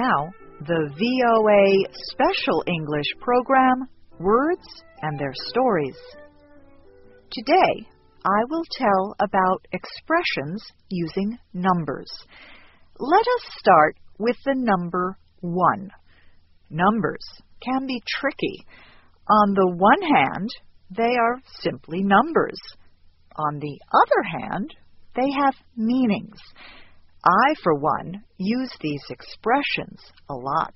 now, the VOA Special English program, Words and Their Stories. Today, I will tell about expressions using numbers. Let us start with the number 1. Numbers can be tricky. On the one hand, they are simply numbers. On the other hand, they have meanings. I, for one, use these expressions a lot.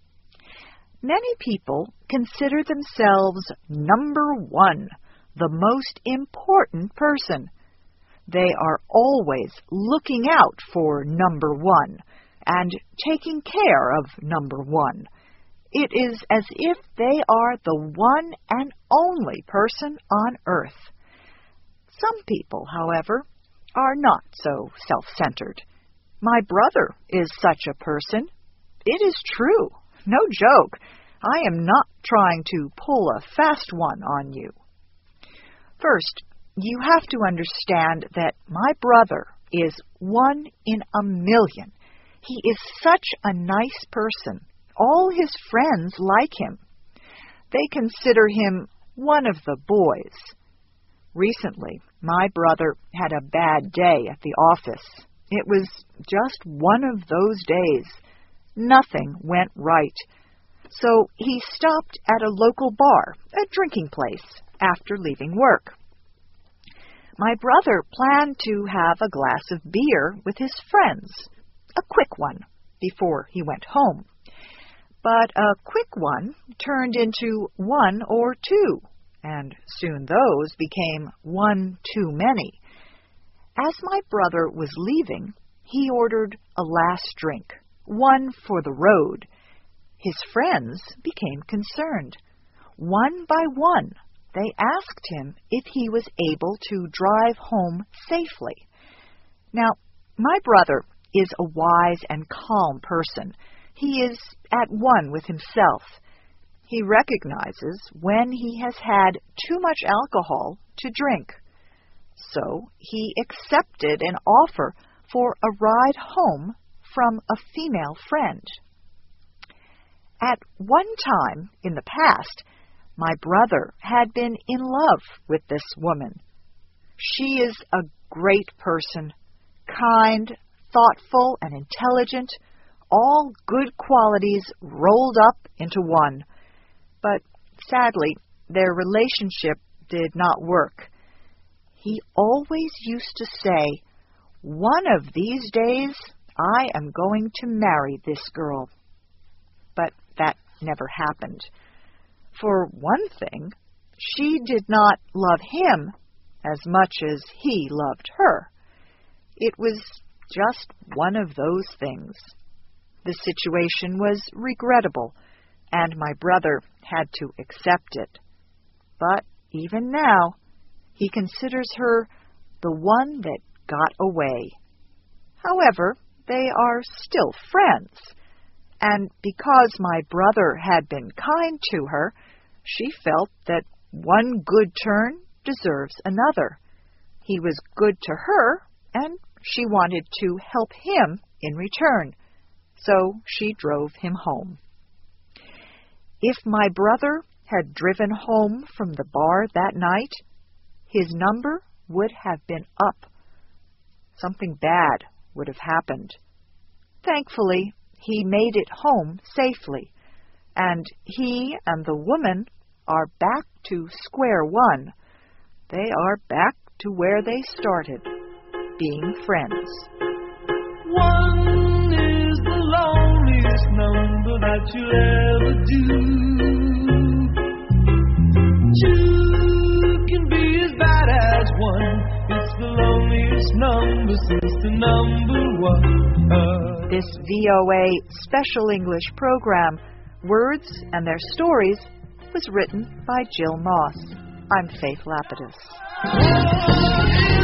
Many people consider themselves number 1, the most important person. They are always looking out for number 1 and taking care of number 1. It is as if they are the one and only person on earth. Some people, however, are not so self-centered. My brother is such a person. It is true. No joke. I am not trying to pull a fast one on you. First, you have to understand that my brother is 1 in a million. He is such a nice person. All his friends like him. They consider him one of the boys. Recently, my brother had a bad day at the office. It was just one of those days. Nothing went right. So he stopped at a local bar, a drinking place, after leaving work. My brother planned to have a glass of beer with his friends, a quick one, before he went home. But a quick one turned into 1 or 2, and soon those became 1 too many. As my brother was leaving, he ordered a last drink, one for the road. His friends became concerned. One by one, they asked him if he was able to drive home safely. Now, my brother is a wise and calm person. He is at one with himself. He recognizes when he has had too much alcohol to drink. So he accepted an offer for a ride home from a female friend. At one time in the past, my brother had been in love with this woman. She is a great person, kind, thoughtful, and intelligent, all good qualities rolled up into one. But sadly, their relationship did not work. He always used to say, "One of these days, I am going to marry this girl." But that never happened. For one thing, she did not love him as much as he loved her. It was just one of those things. The situation was regrettable, and my brother had to accept it. But even now, he considers her the one that got away. However, they are still friends, and because my brother had been kind to her, she felt that one good turn deserves another. He was good to her, and she wanted to help him in return, so she drove him home. If my brother had driven home from the bar that night, his number would have been up. Something bad would have happened. Thankfully, he made it home safely, and he and the woman are back to square one. They are back to where they started, being friends. 1 is the loneliest number that you'll ever do. 2 can be as bad as 1. It's the loneliest number since the number 1. This VOA Special English program, Words and Their Stories, was written by Jill Moss. I'm Faith Lapidus.